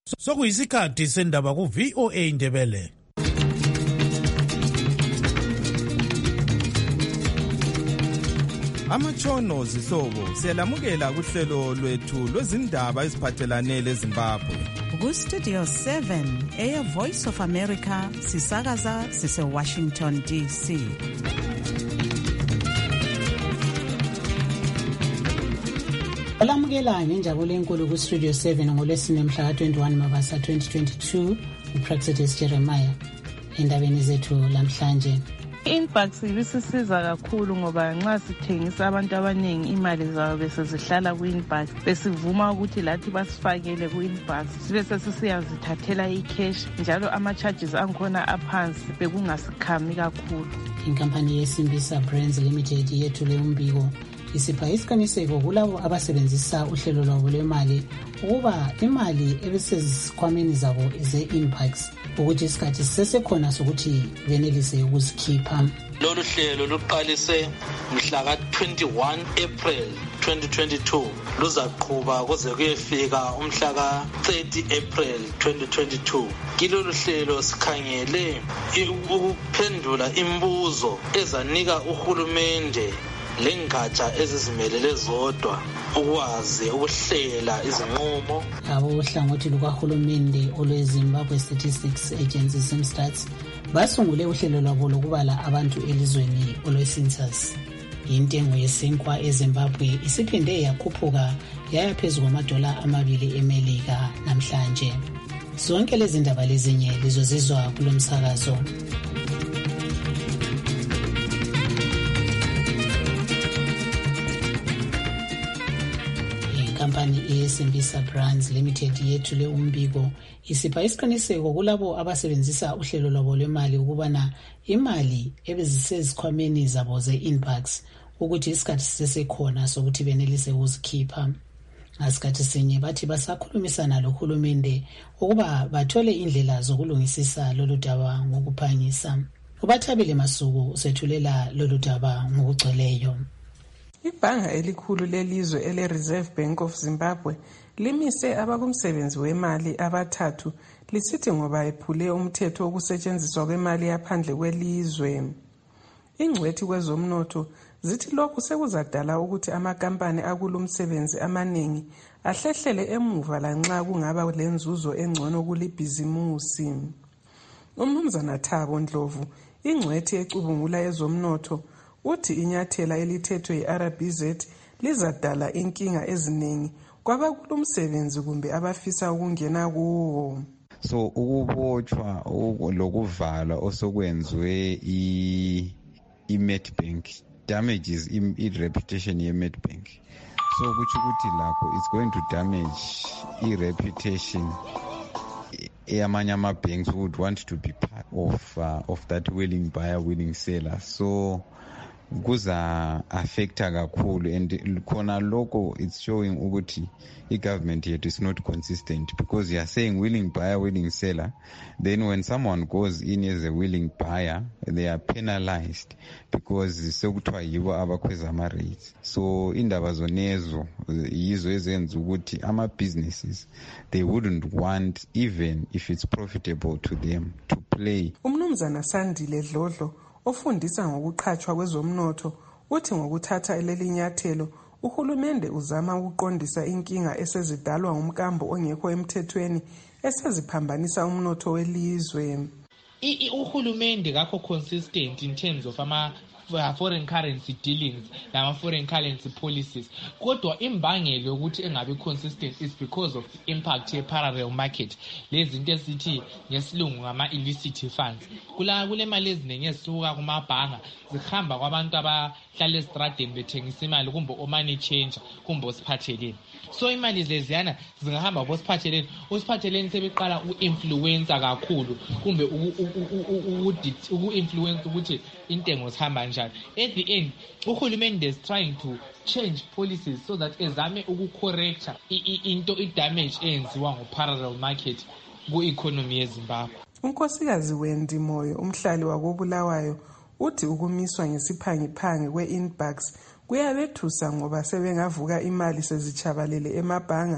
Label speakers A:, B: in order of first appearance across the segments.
A: Sokuyisikhathi sendaba ku VOA Indebele.
B: Amatshono zihlobo siyalamukela kuhlelo lwethu lwezindaba eziphathelane leZimbabwe.
C: Ku-Studio 7 Air Voice of America sisakaza sise-Washington DC.
D: Olamukela ngenjabulo enkulu ku-Studio 7 ngolwesine mhla ka-21 Mabasa 2022 uPraxedis Jeremiah endabeni zethu lamhlanje.
E: I-Inbucks ibisisiza kakhulu ngoba nxa sithengisa abantu abaningi imali zabo besezihlala ku-Inbucks besivuma ukuthi lathi basifakele ku-Inbucks sibe sesiyazithathela i-cash njalo ama-charges angikhona aphansi bekungasikhami kakhulu.
D: Inkampani yeSimbisa Brands Limited yethule umbiko isipha isiqiniseko kulabo abasebenzisa uhlelo lwabo lwemali ukuba imali ebesezisikhwameni zabo ze-Inbucks ukuthi isikhathi sisesekhona sokuthi benelise ukuzikhipha.
F: Lolu hlelo luqalise mhla ka-21 April 2022 luzaqhuba kuze kuyefika umhla ka-30 April 2022. Kilolu hlelo sikhangele ukuphendula imibuzo ezanika uhulumende lengatsha ezizimelele zodwa ukwazi ukuhlela izinqumo.
D: Abohlangothi lukahulumende olweZimbabwe Statistics Agency SIMSTATS basungule uhlelo lwabo lokubala abantu elizweni olwe-census. Intengo yesinkwa eZimbabwe isiphinde yakhuphuka yaya phezu kwama-$2 eMelika namhlanje. Zonke lezi ndaba lezinye lizozizwa kulo msakazo. Inkampani yeSimbisa Brands Limited yethule umbiko isipha isiqiniseko kulabo abasebenzisa uhlelo lwabo lwemali ukubana imali ebezisezikhwameni zabo ze-Inbucks ukuthi isikhathi sisesekhona sokuthi benelise ukuzikhipha. Ngasikhathi sinye bathi basakhulumisana lohulumende ukuba bathole indlela zokulungisisa lolu daba ngokuphangisa. UBathabile Masuku usethulela lolu daba ngokugcweleyo.
G: Ibhanga elikhulu lelizwe ele-Reserve Bank of Zimbabwe limise abakumsebenzi wemali abathathu lisithi ngoba ephule umthetho wokusetshenziswa kwemali yaphandle kwelizwe. Ingcwethi kwezomnotho zithi lokhu sekuzadala ukuthi amakampani akulumsebenzi amaningi ahlehlele emuva lanxa kungaba lenzuzo engcono kulibhizimusi. Umnumzana Thabo Ndlovu, ingcwethi ecubungula ezomnotho, uthi inyathela elithethwe yi-RBZ lizadala inkinga eziningi kwabakulumsebenzi kumbe abafisa ukungena kuwo.
H: So ukubotshwa lokuvalwa osokwenziwe i-Nedbank damages i-reputation ye-Nedbank. So kuthi lakho it's going to damage i-reputation amanye ama-banks would want to be part of that willing buyer, willing seller. So kuza affecta kakhulu, and khona lokho it's showing ukuthi i-government yet is not consistent, because you are saying willing buyer, willing seller, then when someone goes in as a willing buyer they are penalized because sekuthiwa yibo abakhweza ama-rates. So indaba zonezo yizo ezenza ukuthi ama-businesses they wouldn't want, even if it's profitable to them, to play.
G: Umnumzana Sandile Dlodlo ofundisa ngokuqhatshwa kwezomnotho uthi ngokuthatha leli nyathelo uhulumende uzama ukuqondisa inkinga esezidalwa ngumkambo ongekho emthethweni eseziphambanisa umnotho welizwe.
I: Uhulumende kakho consistent in terms of foreign currency dealings nama foreign currency policies, kodwa imbangelo yokuthi engabe consistent is because of impact ye parallel market, lezi zinto esithi ngesilungu ngama illicit funds. Kule mali eziningi ezisuka kumabhanga zihamba kwabantu abahlala estradeni bethengisa imali kumbe money changer kumbe osiphatheleni. So imali leziyana zingahamba bosiphatheleni, osiphatheleni sebeqala uinfluencer kakhulu kumbe uku-influence ukuthi intengo zihamba njani. At the end uhulumende is trying to change policies so that ezame ukucorrecta i-damage eyenziwa ngo-parallel market ku-economy yeZimbabwe.
G: Unkosikazi Wendy Moyo, umhlali wakobulawayo, uthi ukumiswa ngesiphangiphangi kwe-Inbucks kuyabethusa ngoba sebengavuka imali sezichabalele emabhanga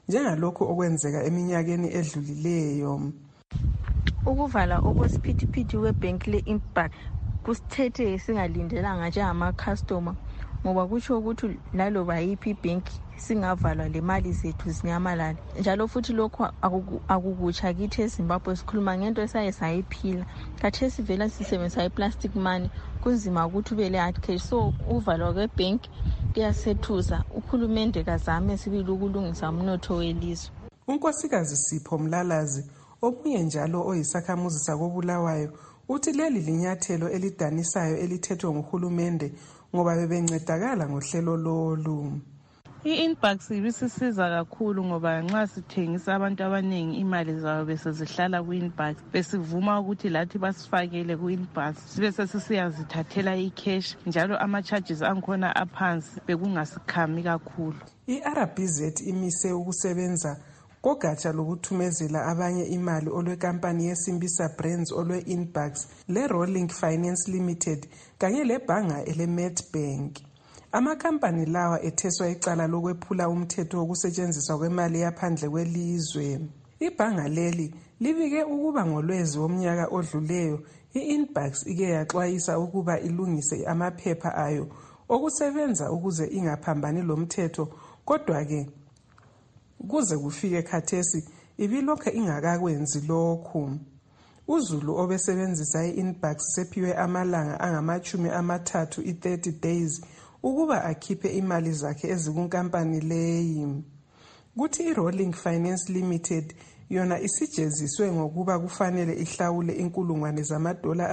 G: njengalokho okwenzeka eminyakeni edlulileyo.
E: Ukuvala okwesiphithiphithi kweBank le-Impact kusithethe singalindelanga njengama-customer, ngoba kutsho ukuthi laloba yiphi ibhenki singavalwa le mali zethu zinyamalala. Njalo futhi lokho akukutsha kithi eZimbabwe, sikhuluma ngento esaye sayiphila. Khathesi vela sisebenzisa i-plastic money, kunzima ukuthi ube le-hard cash. So uvalwa kwebhenki kuyasethuza. Uhulumende kazame sibili ukulungisa umnotho welizwe.
G: uNkosikazi Sipho Mlalazi, omunye njalo oyisakhamuzi sakoBulawayo, uthi leli linyathelo elidanisayo elithethwe nguhulumende ngoba bebencedakala ngohlelo lolu.
E: I-Inbucks ibisisiza kakhulu ngoba nxa sithengisa abantu abaningi imali zabo besezihlala ku-Inbucks, besivuma ukuthi lathi basifakele ku-Inbucks sibe sesiyazithathela i-cash, njalo ama-charges angikhona aphansi bekungasikhami kakhulu.
G: I-RBZ imise ukusebenza kogatsha lokuthumezela abanye imali olwekampani yeSimbisa Brands olwe-Inbucks, le-Rolling Finance Limited kanye lebhanga ele-Nedbank. Amakampani lawa etheswa icala lokwephula umthetho wokusetshenziswa kwemali yaphandle kwelizwe. Ibhanga leli libike ukuba ngolwezi womnyaka odluleyo i-Inbucks ike yaxwayisa ukuba ilungise amaphepha ayo okusebenza ukuze ingaphambani lomthetho, kodwa-ke kuze kufike khathesi ibilokho ingakakwenzi lokhu. uZulu obesebenzisa i-Inbucks sephiwe amalanga angama-30 i-30 days ukuba akhiphe imali zakhe ezikunkampani leyi. Kuthi i-Rolling Finance Limited yona isijeziswe ngokuba kufanele ihlawule inkulungwane zamadola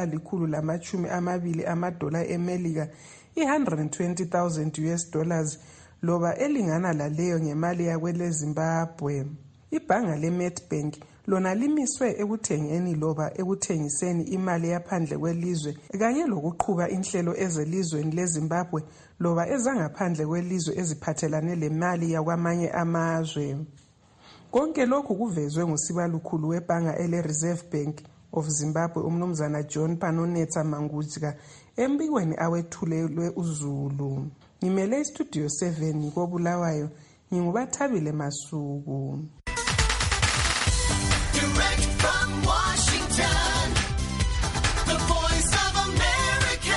G: $120 amadola eMelika, $120,000 US dollars, loba elingana laleyo ngemali yakwele Zimbabwe. Ibhanga le-Nedbank lona limiswe ekuthengeni loba ekuthengiseni imali yaphandle kwelizwe kanye lokuqhuba inhlelo ezelizweni leZimbabwe loba ezangaphandle kwelizwe eziphathelane lemali yakwamanye amazwe. Konke lokhu kuvezwe ngusibalukhulu webhanga ele-Reserve Bank of Zimbabwe umnumzana John Panonetsa Mangudya embikweni awethulelwe uZulu. Ngimele iStudio 7 koBulawayo, ngingubathabile Masuku.
J: Direct from Washington, the Voice of America,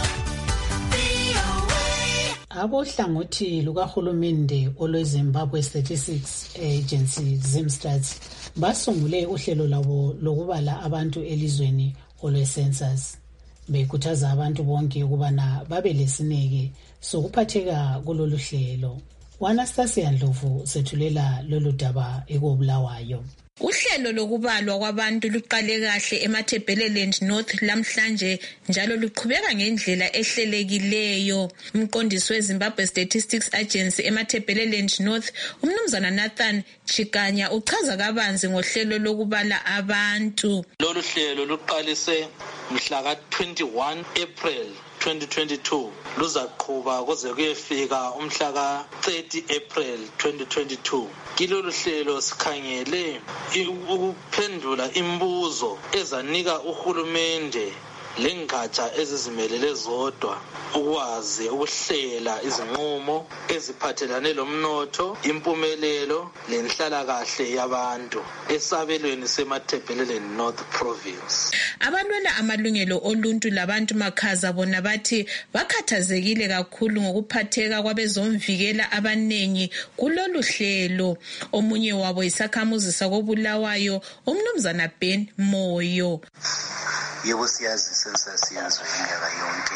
J: VOA.
D: Abohlangothi lukahulumende olweZimbabwe Statistics Agency ZimStats basungule uhlelo lwabo lokubala abantu elizweni olwe-census. Bekhuthaza abantu bonke ukubana babe lesineke sokuphatheka kulolu hlelo. Anastasia Ndlovu sethulela lolu daba ekoBulawayo.
K: Uhlelo lokubalwa kwabantu luqale kahle eMatabeleland North lamhlanje njalo luqhubeka ngendlela ehlelekileyo. Umqondisi weZimbabwe Statistics Agency eMatabeleland North, umnumzana Nathan Chikanya, uchaza kabanzi ngohlelo lokubala abantu.
F: Lolu hlelo luqalise mhla ka-21 April 2022 luzaqhuba kuze kuyefika umhla ka-30 April 2022. Kilolu hlelo sikhangele ukuphendula imibuzo ezanika uhulumende lengatsha ezizimelele zodwa ukwazi ukuhlela izinqumo eziphathelane lomnotho, impumelelo lenhlalakahle yabantu esabelweni seMatabeleland North Province.
K: Abalwela amalungelo oluntu labantu makhaza bona bathi bakhathazekile kakhulu ngokuphatheka kwabezomvikela abanengi kulolu hlelo. Omunye wabo isakhamuzi sakoBulawayo, umnumzana Ben Moyo.
L: Yebo siyazi census yenziwe iminyaka yonke.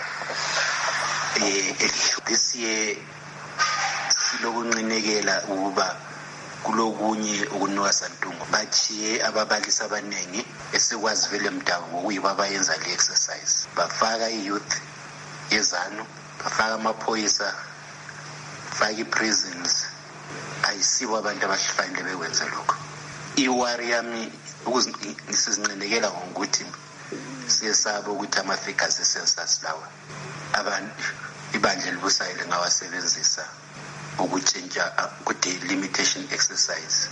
L: This year silokunqinekela ukuba kulokunye ukunuka santungo. Bachiye ababalisi abanengi esikwazi vele mdabu ngokuyiba bayenza le exercise. Bafaka i-youth yezanu, bafaka amaphoyisa, bafaka i-prisons. Ayisibo abantu abafanele bekwenze lokho. Iwari yami ukuzinqinekela ngokuthi siyesaba ukuthi ama-figures e-census lawa abantu ibandla elibusayo lingawasebenzisa ukutshintsha ku-delimitation exercise,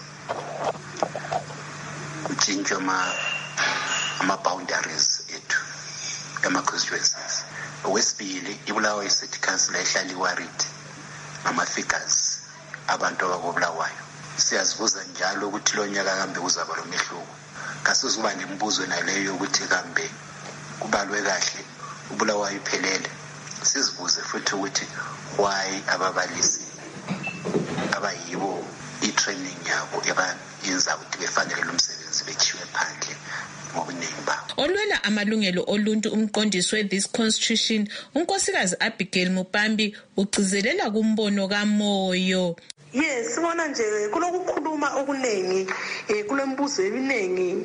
L: kutshintshwa ama-boundaries ethu ama-constituencies. Okwesibili, iBulawayo City Council ehlala iworried ngama-figures abantu abakoBulawayo. siyazibuza njalo ukuthi lo nyaka kambe kuzaba lo mehluko. Kasizuba nemibuzo naleyo ukuthi kambe kubalwe kahle uBulawayo iphelele. Sizibuze futhi ukuthi why ababalisi abayibo i-training yabo yenza ukuthi befanele lo msebenzi bechiwe phandle ngobuningi babo.
K: Olwela amalungelo oluntu umqondisi we-This Constitution unkosikazi Abigail Mupambi ugcizelela kumbono kaMoyo.
M: Yes, sibona nje kulokukhuluma okunengi kulembuzo eminingi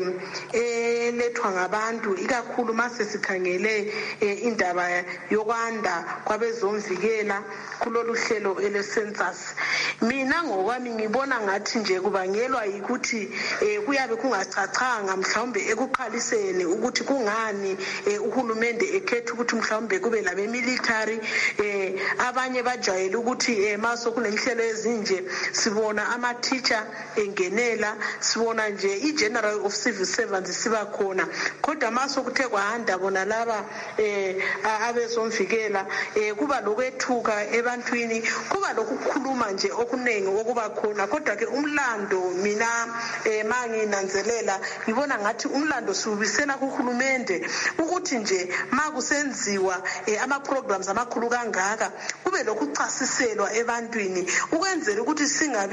M: elethwa ngabantu ikakhulu mase sikhangele indaba yokwanda kwabezomvikela kulolu hlelo ele-census. Mina ngokwami ngibona ngathi nje kubangelwa ukuthi kuyabe kungacacanga mhlawumbe ekuqaliseni ukuthi kungani uhulumende ekhetha ukuthi mhlawumbe kube labe military abanye bajayele ukuthi maso kunenhlelo ezinje sibona ama-teacher engenela, sibona nje i-general of civil servants siba khona, kodwa maso kuthe kwahanda bona laba abezomvikela kuba lokwethuka ebantwini, kuba lokukhuluma nje okuningi okuba khona. Kodwa ke umlando mina manginanzelela ngibona ngathi umlando siubisela kuhulumende ukuthi nje makusenziwa ama-programs amakhulu kangaka kube lokuchasiselwa ebantwini ukwenzela ukuthi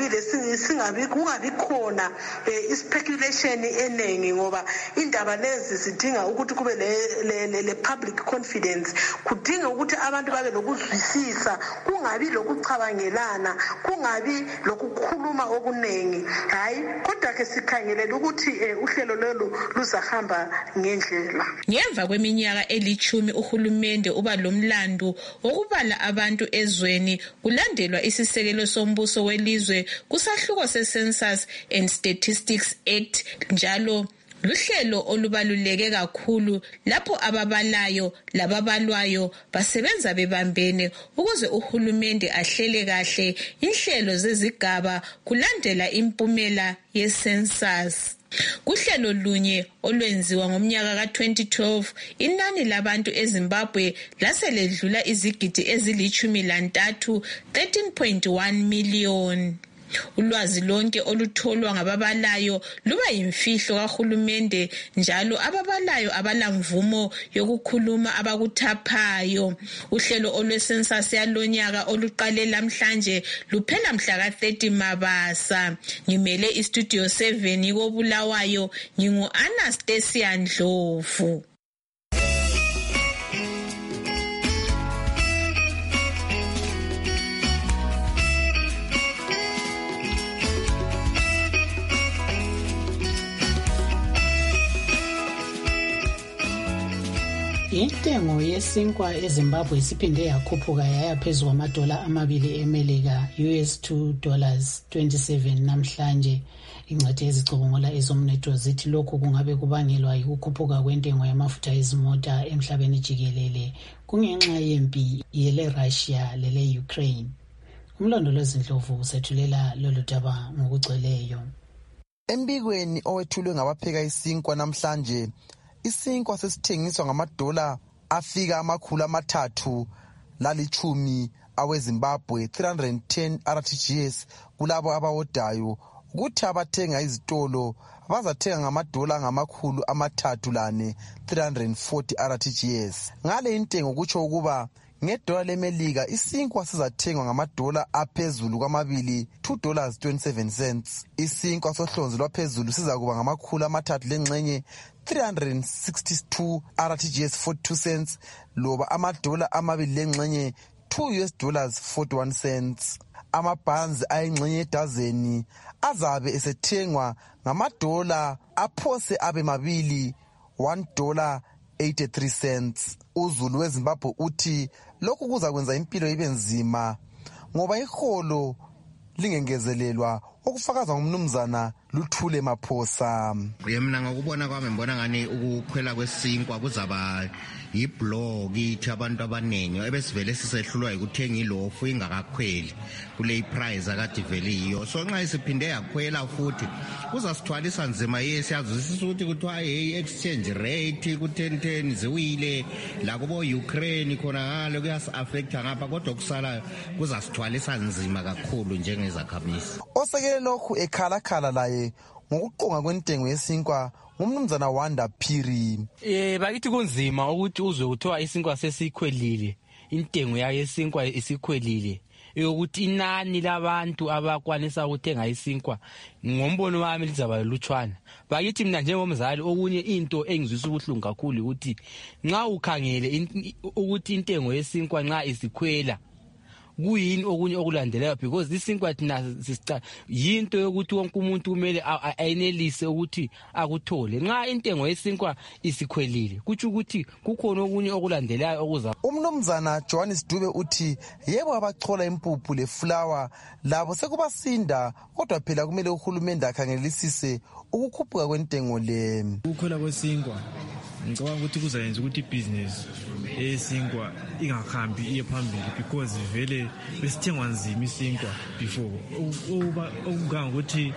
M: kungabi khona i-speculation eningi, ngoba indaba lezi zidinga ukuthi kube le public confidence, kudinga ukuthi abantu babe lokuzwisisa, kungabi lokucabangelana, kungabi lokukhuluma okuningi. Hayi, kodwa ke sikhangelela ukuthi uhlelo lolu luzahamba ngendlela.
K: Ngemva kweminyaka eli-10 uhulumende uba lomlando wokubala abantu ezweni kulandelwa isisekelo sombuso welizwe kusahluko se-Census and Statistics Act, njalo luhlelo olubaluleke kakhulu lapho ababalayo lababalwayo basebenza bebambene ukuze uhulumende ahlele kahle inhlelo zezigaba kulandela impumela ye-census. Kuhlelo lunye olwenziwa ngomnyaka ka-2012 inani labantu eZimbabwe laseledlula izigidi ezili-13, 13.1 million. Ulwazi lonke olutholwa ngababalayo luba yimfihlo kahulumende, njalo ababalayo abalamvumo yokukhuluma abakuthaphayo. Uhlelo olwe-census yalonyaka oluqale namhlanje luphela mhla ka-30 Mabasa. Ngimele iStudio 7 koBulawayo, ngingu-Anastasia Ndlovu.
D: Intengo yesinkwa eZimbabwe isiphinde yakhuphuka yaya phezu kwamadola amabili eMelika, $2.27 namhlanje. Ingcitshi ezicubungula ezomnotho zithi lokhu kungabe kubangelwa yikukhuphuka kwentengo yamafutha ezimota emhlabeni jikelele kungenxa yempi yele-Russia lele-Ukraine. Umlondolozi Ndlovu usethulela lolu daba ngokugcweleyo.
N: Embikweni owethulwe ngabapheka isinkwa namhlanje, isinkwa sesithengiswa ngamadola afika $310 aweZimbabwe, 310 RTGS kulabo abawodayo, ukuthi abathenga izitolo bazathenga ngamadola $304, 340 RTGS. Ngale intengo kutsho ukuba ngedola leMelika isinkwa sizathengwa ngamadola aphezulu kwamabili, $2.27. Isinkwa sohlonzi lwaphezulu sizakuba $300 lengxenye, 362 RTGS 42 cents, loba amadola amabili lengxenye, $2.41. Amabhanzi ayingxenye edazeni azabe esethengwa ngamadola aphose abe mabili, $1.83. Uzulu weZimbabwe uthi lokhu kuza kwenza impilo ibe nzima ngoba iholo lingengezelelwa, okufakazwa ngumnumzana Luthule Maphosa.
O: Mina ngokubona kwami ngibona ngani ukukhwela kwesinkwa kuzaba yiblow kithi abantu abaningi ebesivele sisehlulwa ukuthenga ilofu ingakakhweli kule price akade veliyo. So nxa isiphinde yakhwela futhi kuzasithwalisa nzima. Siyazwisisa ukuthi kuthiwa exchange rate ku-10 ziwile la kubo Ukraine khona ngale kuyasi-affecta ngapha, kodwa kusala kuzasithwalisa nzima kakhulu njengezakhamisi.
N: Oseke elokhu ekhalakhala laye ngokuqonga kwentengo yesinkwa ngumnumzana Wanda Phiri.
P: Bakithi kunzima ukuthi uzwe kuthiwa isinkwa sesikhwelile, intengo yayo yesinkwa isikhwelile, ukuthi inani labantu abakwanisa ukuthenga isinkwa ngombono wami lizaba lutshwana. Bakithi mina njengomzali okunye into engizwisa ubuhlungu kakhulu ukuthi nxa ukhangele ukuthi intengo yesinkwa nxa isikhwela kuyini okunye okulandelayo, because isinkwa thina yinto yokuthi wonke umuntu kumele ayenelise ukuthi akuthole. Nxa intengo yesinkwa isikhwelile kutsho ukuthi kukhona okunye okulandelayo okuza.
N: Umnumzana Johannes Dube uthi yebo abachola impuphu leflower labo sekubasinda, kodwa phela kumele uhulumende akhangelisise ukukhuphuka kwentengo le.
Q: Ukukhwela kwesinkwa ngicabanga ukuthi kuzayenza ukuthi ibusiness esinkwa ingakhambi iye phambili, because vele besithengwa nzima isinkwa before okunganga ukuthi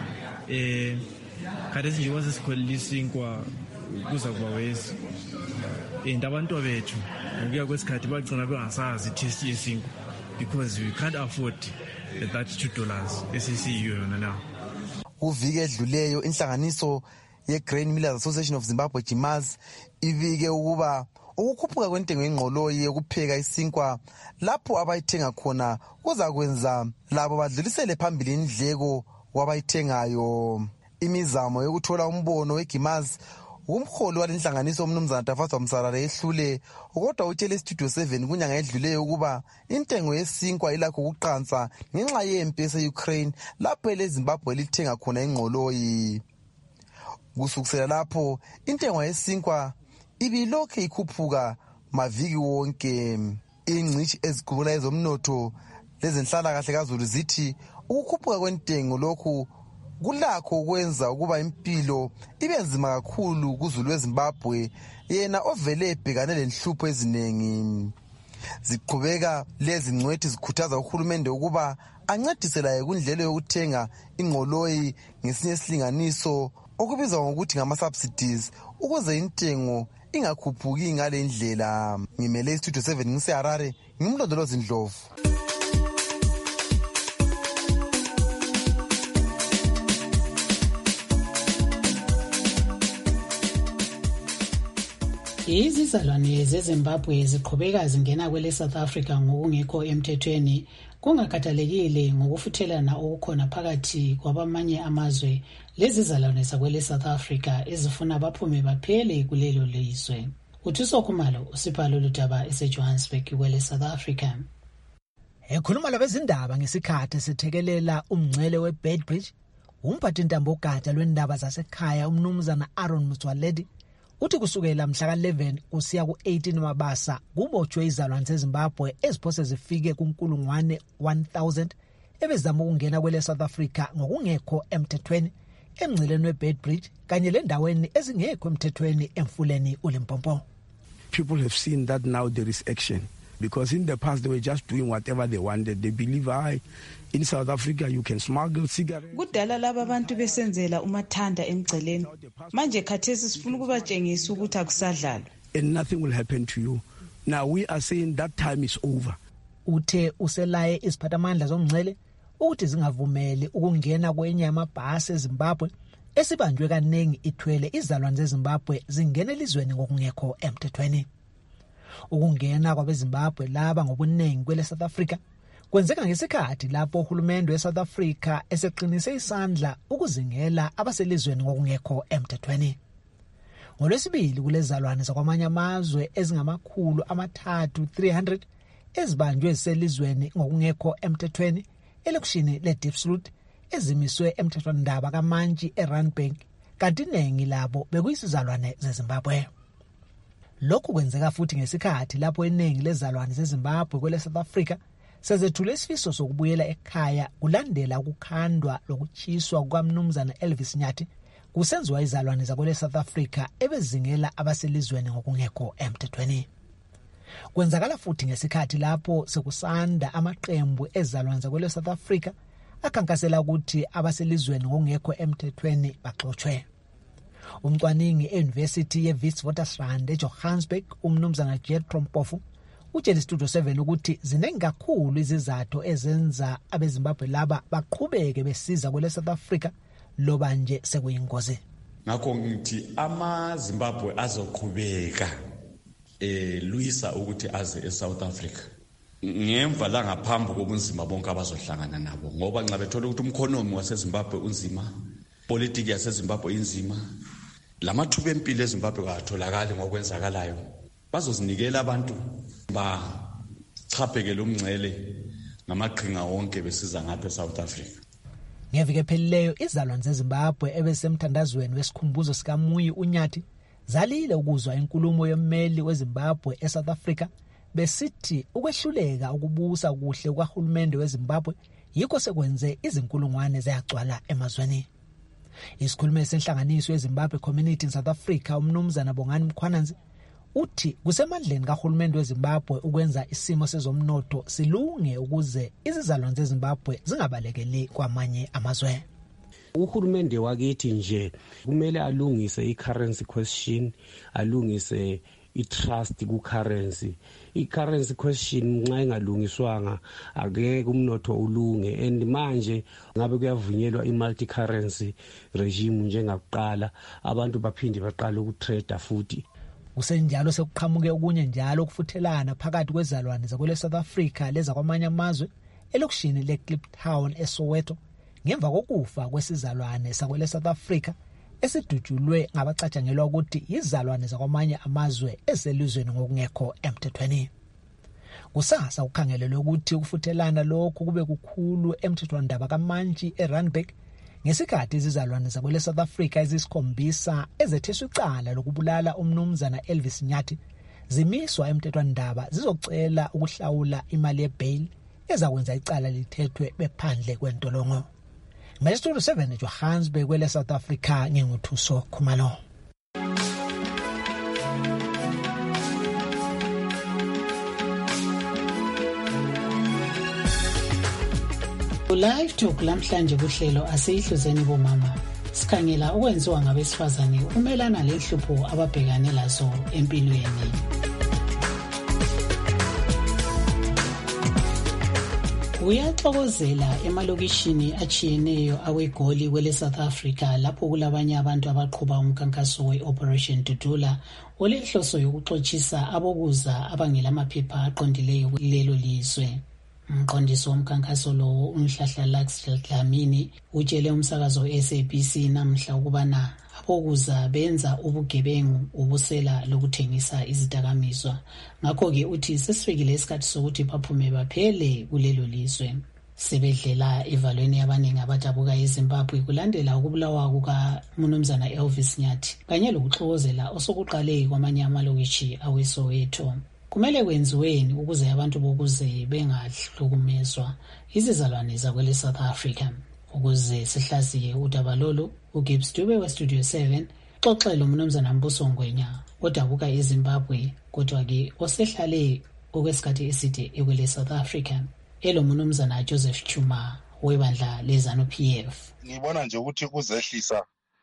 Q: khathesi nje kwasesikhwelile isinkwa kuza kuba wesi, and abantu bethu ngokuya kwesikhathi bagcina bengasazi i-taste yesinkwa because we can't afford that $2 esisiyiyo yona now.
N: Kuviki edluleyo inhlanganiso ye-Grain Millers Association of Zimbabwe GMAZ ibike ukuba ukukhuphuka kwentengo engqoloyi yokupheka isinkwa lapho abayithenga khona kuza kwenza labo badlulisele phambili indleko wabayithengayo. Imizamo yokuthola umbono weGMAZ umholi walenhlanganiso umnumzana Tafazwa Msalala ehlule, kodwa utshele Studio 7 kunyanga edluleyo ukuba intengo yesinkwa ilakho ukuqansa ngenxa yempi ese-Ukraine lapho eleZimbabwe lithenga khona ingqoloyi. Kusukisela lapho intengo yesinkwa ibilokhu ikhuphuka maviki wonke. Ingcitshi ezigubula ezomnotho lezenhlalakahle kaZulu zithi ukukhuphuka kwentengo lokhu kulakho ukwenza ukuba impilo ibe nzima kakhulu kuZulu weZimbabwe, yena ovele ebhekane lenhlupho eziningi. Ziqhubeka lezi ngcwethi zikhuthaza uhulumende ukuba ancedise laye kundlela yokuthenga ingqoloyi ngesinye isilinganiso okubizwa ngokuthi ngama-subsidies ukuze intengo ingakhuphuki ngale ndlela. Ngimele iStudio 7 ngiseHarare, ngimlondolozi Ndlovu.
D: Izizalwane zeZimbabwe ziqhubeka zingena kwele South Africa ngokungekho emthethweni, kungakhathalekile ngokufuthelana okukhona phakathi kwabamanye amazwe lezizalwane zakwele South Africa ezifuna baphume baphele kulelo lizwe. Uthuso Khumalo usipha lolu daba eseJohannesburg kwele South Africa.
R: Ekhuluma labezindaba ngesikhathi sithekelela umngcele weBedbridge, umphathintambo ogada lwendaba zasekhaya umnumzana Aaron Motsoaledi uthi kusukela mhla ka-11 kusiya ku-18 Mabasa kubotshwe izalwane zeZimbabwe eziphose zifike ku1,000 ebezama ukungena kwele South Africa ngokungekho emthethweni emngceleni weBedbridge kanye lendaweni ezingekho emthethweni emfuleni uLimpopo.
S: People have seen that now there is action, because in the past they were just doing whatever they wanted. They believe in South Africa you can smuggle cigarettes.
T: Kudala laba abantu besenzela umathanda emgceleni. Manje khathesi sifuna ukubatshengisa ukuthi akusadlalwa.
S: And nothing will happen to you. Now we are saying that time is over.
R: Uthe uselaye iziphathamandla zomngcele ukuthi zingavumeli ukungena kwenye yamabhasi eZimbabwe esibanjwe kaningi ithwele izalwane zeZimbabwe zingena elizweni ngokungekho emthethweni. Ukungena kwabeZimbabwe laba ngobuningi kwele South Africa kwenzeka ngesikhathi lapho uhulumende weSouth Africa eseqinise isandla ukuzingela abaselizweni ngokungekho emthethweni. NgoLwesibili kulezalwane zakwamanye amazwe ezingamakhulu 300 ezibanjwe eziselizweni ngokungekho emthethweni elokishini leDiepsloot ezimiswe emthethwandaba kaMantshi eRandbank, kanti iningi labo bekuyisizalwane zeZimbabwe. Lokhu kwenzeka futhi ngesikhathi lapho iningi lezalwane zeZimbabwe kwele South Africa sezethule isifiso sokubuyela ekhaya kulandela ukukhandwa lokuchiswa kukamnumzana Elvis Nyathi kusenziwa izalwane zakwele South Africa ebezingela abaselizweni ngokungekho emthethweni. Kwenzakala futhi ngesikhathi lapho sekusanda amaqembu ezalwane zakwele South Africa akhankasela ukuthi abaselizweni ngokungekho emthethweni baxoxwe. Umcwaningi e-University ye-Witwatersrand eJohannesburg umnumzana Jet Trompofu utshela iStudio 7 ukuthi ziningi kakhulu izizathu ezenza abeZimbabwe laba baqhubeke besiza kwele South Africa loba nje sekuyingozi.
U: Ngakho ngithi amaZimbabwe azoqhubeka luyisa ukuthi aze eSouth Africa ngemva la ngaphambi kobunzima bonke abazohlangana nabo, ngoba nxa bethola ukuthi umkhonomi waseZimbabwe unzima, politiki yaseZimbabwe inzima, lamathuba empilo eZimbabwe katholakali ngokwenzakalayo, bazozinikela abantu bachaphekele umngcele ngamaqhinga wonke besiza ngapha eSouth Africa.
R: Ngevike phelileyo izalwane zeZimbabwe ebesemthandazweni wesikhumbuzo sikaMuyi uNyathi zalile ukuzwa inkulumo yommeli weZimbabwe eSouth Africa besithi ukwehluleka ukubusa kuhle kwahulumende weZimbabwe yikho sekwenze izinkulungwane zayagcwala emazweni. Isikhulumi senhlanganiso yeZimbabwe Community in South Africa umnumzana Bongani Mkhwananzi uthi kusemandleni kahulumende weZimbabwe ukwenza isimo sezomnotho silunge ukuze izizalwane zeZimbabwe zingabalekeli kwamanye amazwe.
V: Uhulumende wakithi nje kumele alungise i-currency question, alungise i-trust ku-currency. I-currency question nxa ingalungiswanga akeke umnotho ulunge, and manje ngabe kuyavunyelwa i-multi-currency regime njengakuqala, abantu baphinde baqala ukutrade futhi.
R: Kusenjalo sekuqhamuke okunye njalo ukufuthelana phakathi kwezalwane zakwele South Africa leza kwamanye amazwe elokishini leKliptown eSoweto ngemva kokufa kwesizalwane sakwele South Africa esidutshulwe ngabacatshangelwa ukuthi izalwane zakwamanye amazwe eselizweni ngokungekho emthethweni. Kusasa ukhangelelwe ukuthi ukufuthelana lokhu kube kukhulu emthethwandaba kaMantshi eRandburg ngesikhathi izizalwane zakwele South Africa ezisikhombisa ezetheswa icala lokubulala umnumzana Elvis Nyathi zimiswa emthethwandaba zizocela ukuhlawula imali yebail ezakwenza icala lithethwe bephandle kwentolongo. Studio 7 Johannesburg kwele South Africa nginguthuso Khumalo.
D: Live talk lamhlanje kuhlelo asiyihluzeni bomama. Sikhangela okwenziwa ngabesifazane umelana lehlupho ababhekane lazo empilweni. Uyaxokozela emalokishini achiyeneyo aweGoli kwele South Africa lapho kulabanye abantu abaqhuba umkhankaso we-Operation Dudula olehloso yokuxoxisa abokuza abangelamaphepha aqondileyo kulelo lizwe. Umqondisi womkhankaso lo uMhlahla Lux Dlamini utshele umsakazo SABC namhla ukubana abokuza benza ubugebengu ubusela lokuthengisa izidakamizwa. Ngakho-ke uthi sesifikile isikhathi sokuthi baphume baphele kulelo lizwe. Sebedlela evalweni abaningi abadabuka eZimbabwe kulandela ukubulawa kukaMnumzana Elvis Nyathi kanye lokuxokozela osokuqale kwamanye amalokishi aweSoweto. Kumele kwenziweni ukuze abantu bokuze bengahlukumezwa izizalwane zakwele South Africa. Ukuze sihlaziye udaba lolu, uGibbs Dube weStudio 7 xoxela umnumzana Mbuso Ngwenya odabuka eZimbabwe kodwa-ke osehlale okwesikhathi eside ekwele South Africa. Elo mnumzana Joseph Chuma webandla leZANU-PF.
W: Ngibona nje ukuthi kuzehlisa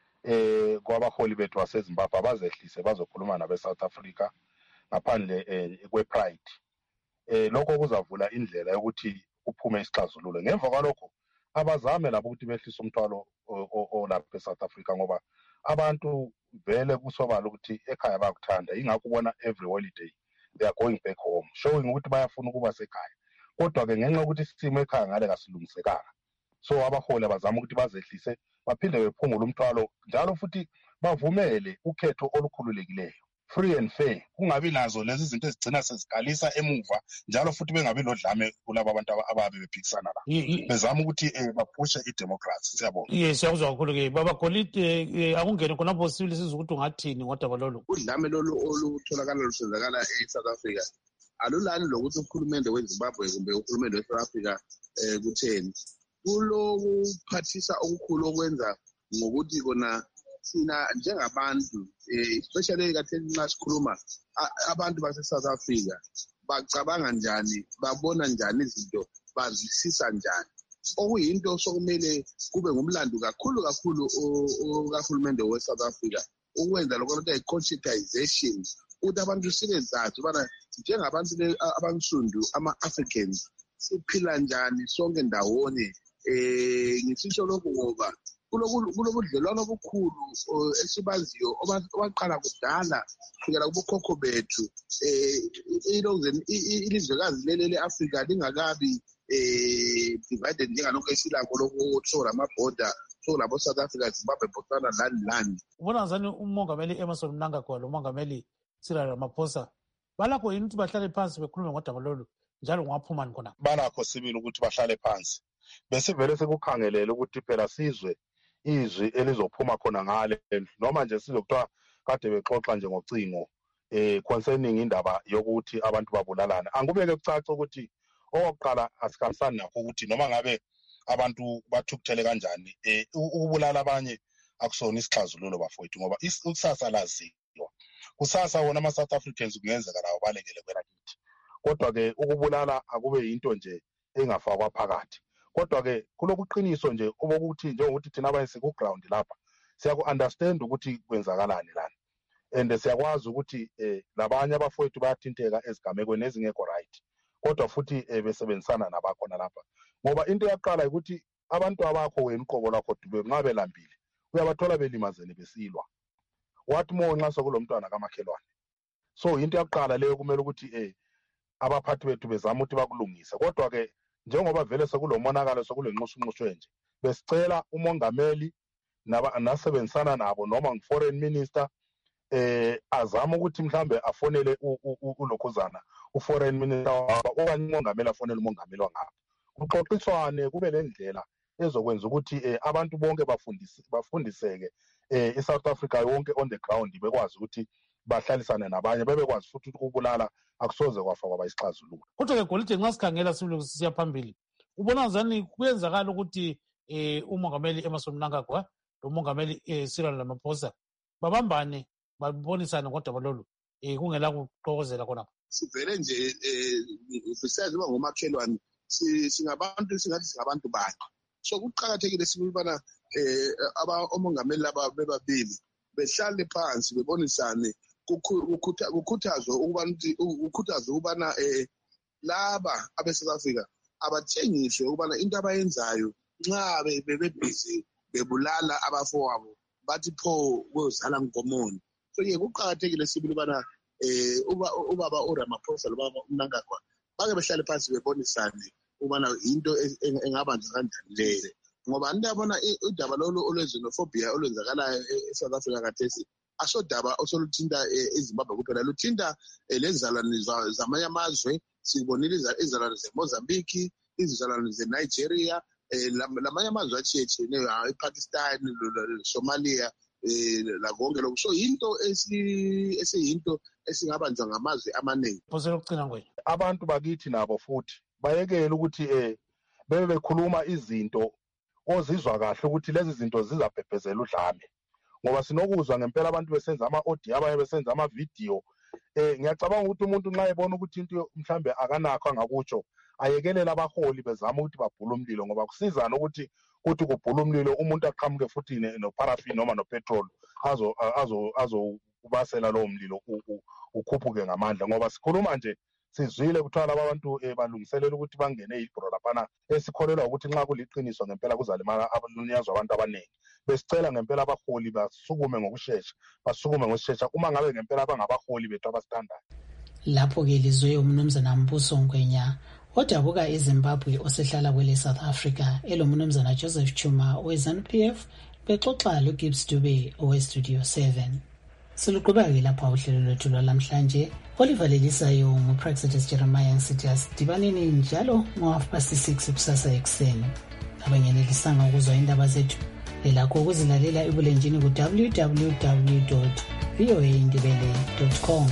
W: kwabaholi bethu baseZimbabwe abazehlise bazokhuluma nabe-South Africa ngaphandle kwe-pride. Lokho kuzavula indlela yokuthi kuphume isixazululo. Ngemva kwalokho abazame labo ukuthi behlise umthwalo olapha eSouth Africa ngoba abantu vele kusobala ukuthi ekhaya bayakuthanda. Ingakho ubona every holiday they are going back home, showing ukuthi bayafuna ukuba sekhaya. Kodwa-ke ngenxa yokuthi isimo ekhaya ngale kasilungisekanga, so abaholi abazama ukuthi bazehlise baphinde bephungule umthwalo njalo futhi bavumele ukhetho olukhululekileyo, free and fair. Kungabi nazo lezi zinto ezigcina sezigalisa emuva njalo futhi bengabi lodlame kulabo abantu ababe bephikisana la. Bezama ukuthi baphushe idemocracy. Siyabonga.
A: Yes, siyakuzwa kakhulu-ke. Baba Golide, akungene khonapho sibili sizwe ukuthi ungathini ngodaba lolu.
X: Udlame lolu olutholakala lusenzakala eSouth Africa alulani lokuthi ukhulumende weZimbabwe kumbe ukhulumende weSouth Africa kutheni. Kulokuphathisa okukhulu okwenza ngokuthi kona sina njengabantu especially katheni nxa sikhuluma abantu base-South Africa bacabanga njani, babona njani izinto, bazwisisa njani, okuyinto sokumele kube ngumlando kakhulu kahulumende we-South Africa ukwenza lokho kuthiwa i-conscientization ukuthi abantu sibezazi ubana njengabantu abansundu ama-Africans siphila njani sonke ndawonye. Ngisitsho lokhu ngoba kulobudlelwano obukhulu esibaziyo obaqala kudala kusukela kubokhokho bethu. Ilizwekazi leli le-Afrika lingakabi divided njengalokhu esilakho lokuthola amabhoda solabo South Africa, Zimbabwe, Botswana, lani.
A: Ubona ngani umongameli Emmerson Mnangagwa lomongameli Cyril Ramaphosa balakho yini ukuthi bahlale phansi bekhulume ngodaba lolu njalo ngaphuma khona?
W: Banakho sibili ukuthi bahlale phansi. Besivele sekukhangelele ukuthi phela sizwe izwi elizophuma khona ngale noma nje sizokuthiwa kade bexoxa nje ngocingo concerning indaba yokuthi abantu babulalana. Angubeke kucaca ukuthi okokuqala asikhambisani nakho ukuthi noma ngabe abantu bathukuthele kanjani ukubulala abanye akusona isixazululo bafowethu ngoba ukusasa laziwa. Kusasa wona ama-South Africans kungenzeka lawo balekele kwelakithi. Kodwa-ke ukubulala akube yinto nje engafakwa phakathi. Kodwa-ke kulokuqiniso nje obokuthi njengokuthi thina abanye siku-ground lapha siyaku-understand ukuthi kwenzakalani lana. And siyakwazi ukuthi labanye abafowethu bayathinteka ezigamekweni ezingekho right. Kodwa futhi besebenzisana nabakhona lapha. Ngoba into yaqala ukuthi abantu abakho wena uqobo lakho dube ngabe lambile. Uyabathola belimazene besilwa. What more nxa sokulomntwana kamakhelwane. So into yaqala leyo kumele ukuthi abaphathi bethu bezama ukuthi bakulungise. Kodwa-ke njengoba vele sekulomonakalo sekulenxushunxushu nje besicela umongameli nasebenzisana nabo noma ngi-foreign minister azama ukuthi mhlambe afonele ulokhuzana u-foreign minister okanye umongameli afonele umongameli wangapha. Kuxoxiswane kube lendlela ezokwenza ukuthi abantu bonke bafundiseke eSouth Africa yonke on the ground bekwazi ukuthi bahlalisane nabanye bebekwazi futhi ukubulala akusoze kwafa kwaba isixazululo.
A: Kodwa-ke Golide nxa sikhangela sibili sisiya phambili ubona ngani kuyenzakala ukuthi umongameli Emmerson Mnangagwa lomongameli Cyril Ramaphosa babambane babonisane ngodaba lolu kungela kuxokozela khona?
X: Sivele nje besides uba ngomakhelwane singabantu singathi singabantu banye. So kuqakathekile sibona omongameli laba bebabili behlale phansi bebonisane kukhuthazwe ukubana laba abe-South Africa abathengiswe ukubana into abayenzayo nxa bebebhizi bebulala abafowabo bathi pho kuzala nkomoni. So-ke kuqakathekile sibili ubana ubaba uRamaphosa lobaba uMnangagwa bake behlale phansi bebonisane ubana into engabanjwa kanjani leyo. Ngoba ndiyabona udaba lolu olwe-xenophobia olwenzakalayo eSouth Africa kathesi asodaba osoluthinta eZimbabwe kuphela, luthinta lezizalwane zamanye amazwe. Sibonile izizalwane zeMozambique, izizalwane zeNigeria, lamanye amazwe atshiyetshiyeneyo, iPakistan, Somalia, lakonke lokhu. So yinto esiyinto esingabanjwa ngamazwe amaningi.
W: Abantu bakithi nabo futhi bayekele ukuthi bebe bekhuluma izinto ozizwa kahle ukuthi lezi zinto zizabhebhezela udlame. Ngoba sinokuzwa ngempela abantu besenza ama-audio abanye besenza ama-video. Ngiyacabanga ukuthi umuntu nxa ebona ukuthi into mhlambe akanakho angakutsho ayekelela abaholi bezama ukuthi babhule umlilo ngoba kusizana ukuthi kubhula umlilo umuntu aqhamuke futhi no-paraffin noma no-petrol azobasela lowo mlilo ukhuphuke ngamandla. Ngoba sikhuluma nje sizwile kuthiwa laba bantu balungiselela ukuthi bangene ibhoro laphana esikholelwa ukuthi nxa kuliqiniso ngempela kuzalimala abanunyazwa abantu abaningi. Besicela ngempela abaholi basukume ngokushesha uma ngabe ngempela abangabaholi bethu abasithandayo.
D: Lapho-ke lizwe umnumzana Mbuso Ngwenya odabuka eZimbabwe osehlala kwele South Africa elomnumzana Joseph Chuma owe-ZANU-PF bexoxa loGibbs Dube owe-Studio 7. Siluqhubeka-ke lapha uhlelo lwethu lwalamhlanje olivalelisayo nguPraxedes Jeremiah ngisithi asidibaneni njalo ngo-6:30 kusasa ekuseni. Abangenelisanga ukuzwa indaba zethu lelakho ukuzilalela ebulenjini ku-www.voaindebele.com.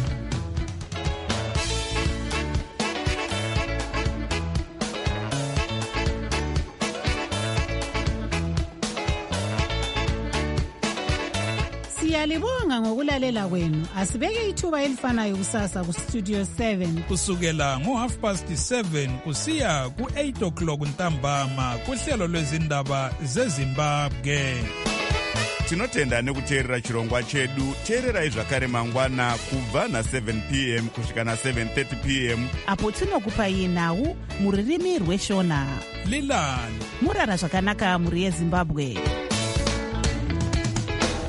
B: Siyalibonga ngokulalela kwenu. Asibeke ithuba elifanayo kusasa ku-Studio 7
C: kusukela ngo-7:30 kusiya ku-8 o'clock ntambama kuhlelo lwezindaba zeZimbabwe.
E: tinotenda nekuteerera chirongwa chedu. Teererai zvakare mangwana kubva na7 p.m. kusvika na7:30 p.m.
G: apo tinokupai nhau muririmi rweshona.
C: Lilani
G: murara zvakanaka muri yeZimbabwe.